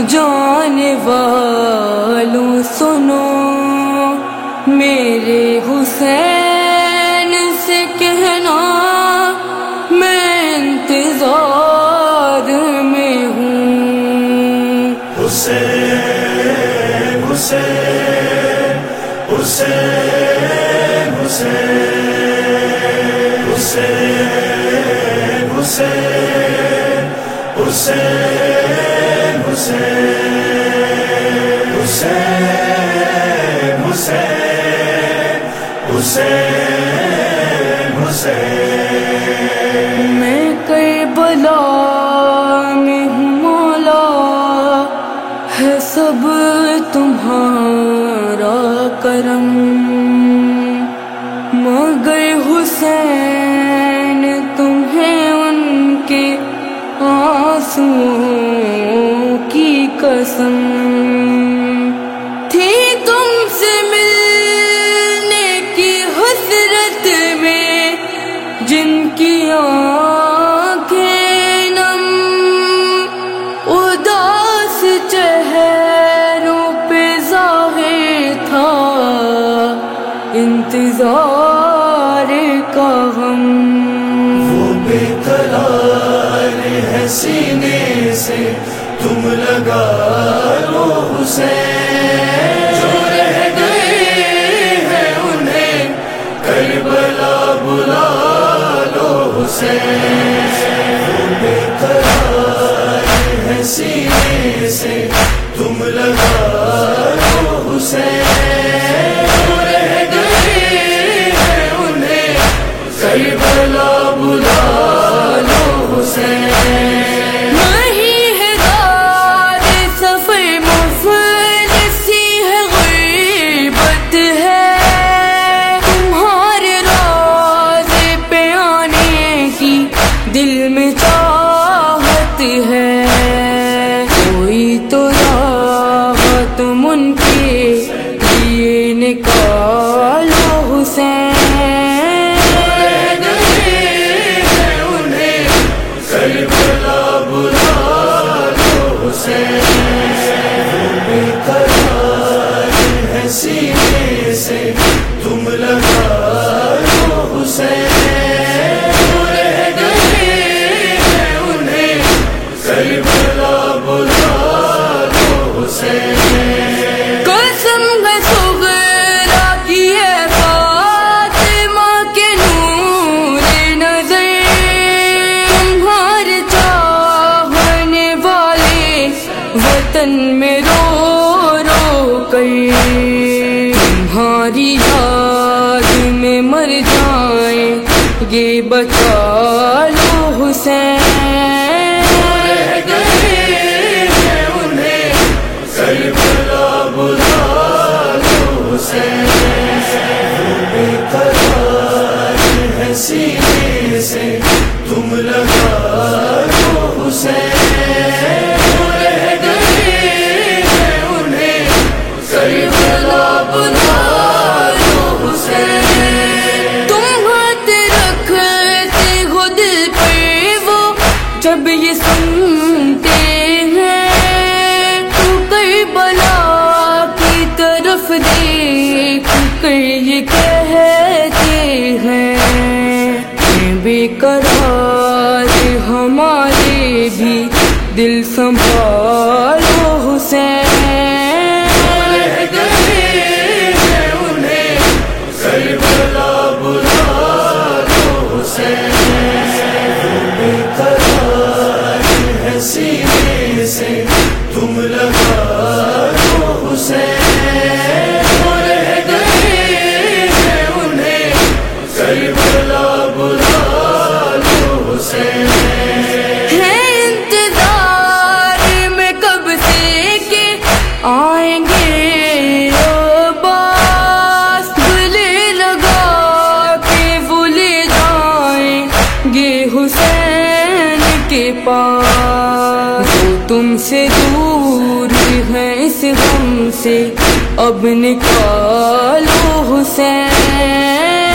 جانے والوں سنو، میرے حسین سے کہنا میں انتظار میں ہوں۔ حسین حسین حسین حسین حسین حسین حسین حسین حسین حسین حسین میں کربلا میں ہوں مولا، ہے سب تمہارا کرم، مگر حسین تمہیں ان کے آنسوؤں کی قسم، تھی تم سے ملنے کی حسرت میں جن کی آنکھیں نم، اداس چہروں پہ ظاہر تھا انتظار کا غم۔ وہ بے قرار ہے سینے سے تم لگا لو حسین، جو رہ گئے ہیں انہیں کربلا بلا لو حسین، وہ بے قرار ہے سینے سے تم لگا لو حسین، جو رہ گئے ہیں انہیں کربلا بلا لو حسین۔ نہیں ہے دار سفر مفلسی ہے، غربت ہے تمہارے روضے پہ آنے کی دل میں چاہت ہے، کوئی تو راہ تم ان کے لیے نکالو حسین، کربلا بلا لو حسین، وہ بے قرار ہے سینے سے تم لگا لو حسین، جو رہ گئے ہیں انہیں کربلا بلا لو حسین۔ قسم ہے صغرا کی ہے فاطمہ کے نور نظر، تمہارے چاہنے والے وطن میں رو رو کر تمہاری یاد میں مر جائیں گے، بچا لو حسین، رہ گئے ہیں انہیں کربلا بلا لو حسین، وہ بے قرار ہے سینے سے تم لگا لو حسین، جو رہ گئے ہیں انہیں کربلا بلا لو حسین۔ تم ہاتھ رکھتے ہو دل پہ وہ جب یہ سنتے ہیں، تو کربلا کی طرف دیکھ کر یہ کہتے ہیں، بے قرار ہمارے بھی دل سنبھالو حسین، رہ گئے ہیں انہیں کربلا بلا لو حسین، وہ بے قرار ہے سینے سے تم لگا لو حسین، جو رہ گئے ہیں انہیں کربلا بلا لو حسین۔ ہے انتظار میں کب سے کہ آئیں گے عباس، گلے لگا کے وہ لے جائیں گے حسین کے پاس، وہ تم سے دور ہے اس غم سے اب نکالو حسین،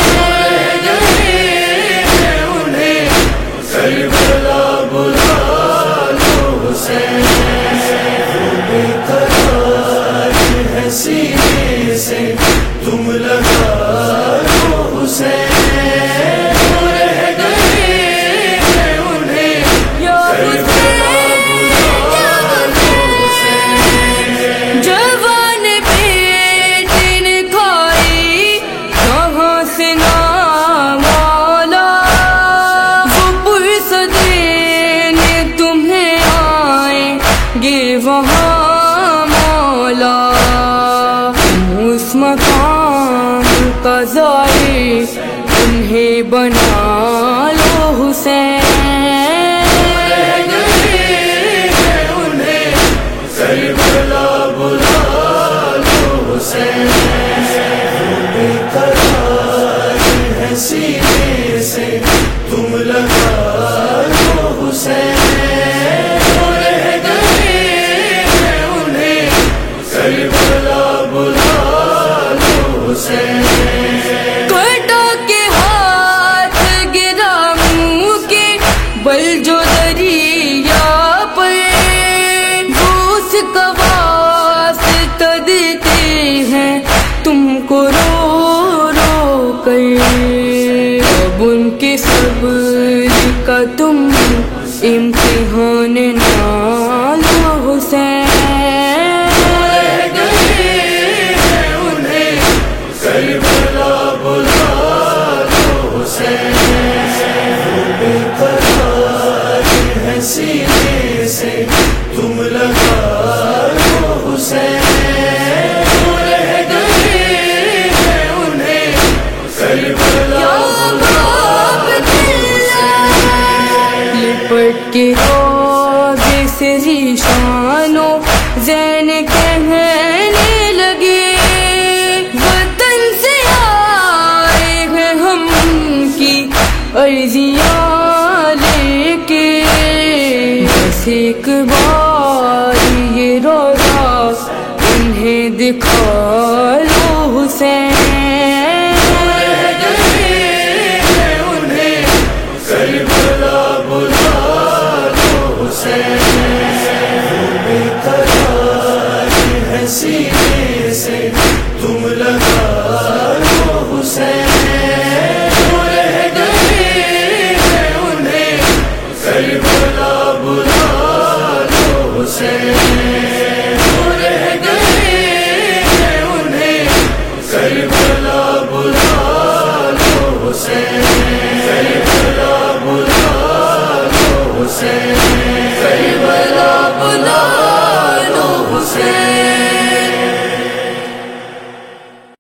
کربلا بلا لو حسین، مولا اس مقام کا ظاہر انہیں بنا لو حسین کربلا بلا لو حسین بے قرار ہے سینے سے تم لگا لو حسین رہ گئے انہیں کربلا بلا لو حسین کٹا کے ہاتھ گرا منہ کے بل جو دریا پر دوست کا واسطہ دیتے ہیں تم کو رو رو کر اب ان کے صبر کا تم امتحان نہ لو حسین کربلا بلا لو حسین بے قرار ہے سینے سے تم لگا لو حسین رہ گئے انہیں کربلا لپٹ کے روزے سے ریشانوں زین کہنے لگے عرضیاں لے کے بس ایک بار یہ روزہ انہیں دکھا لو حسین انہیں کربلا بلا لو حسین بے قرار ہے سینے سے تم لگا لو حسین کربلا بلا لو حسین رہ گئے انہیں کربلا بلا لو حسین کربلا بلا لو حسین